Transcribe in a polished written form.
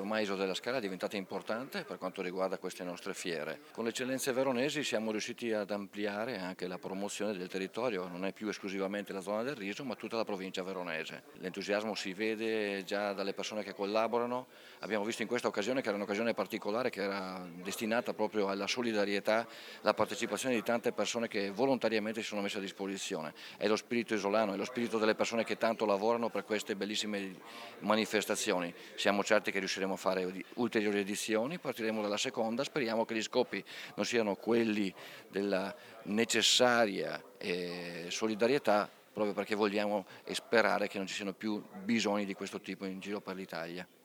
ormai Isola della Scala è diventata importante per quanto riguarda queste nostre fiere. Con le eccellenze veronesi siamo riusciti ad ampliare anche la promozione del territorio, non è più esclusivamente la zona del riso ma tutta la provincia veronese. L'entusiasmo si vede già dalle persone che collaborano, abbiamo visto in questa occasione che era un'occasione particolare che era destinata proprio alla solidarietà, la partecipazione di tante persone che volontariamente si sono messe a disposizione. È lo spirito isolano, è lo spirito delle persone che tanto lavorano per queste bellissime manifestazioni. Siamo certi che riusciremo a fare ulteriori edizioni, partiremo dalla seconda, speriamo che gli scopi non siano quelli della necessaria solidarietà, proprio perché vogliamo e sperare che non ci siano più bisogni di questo tipo in giro per l'Italia.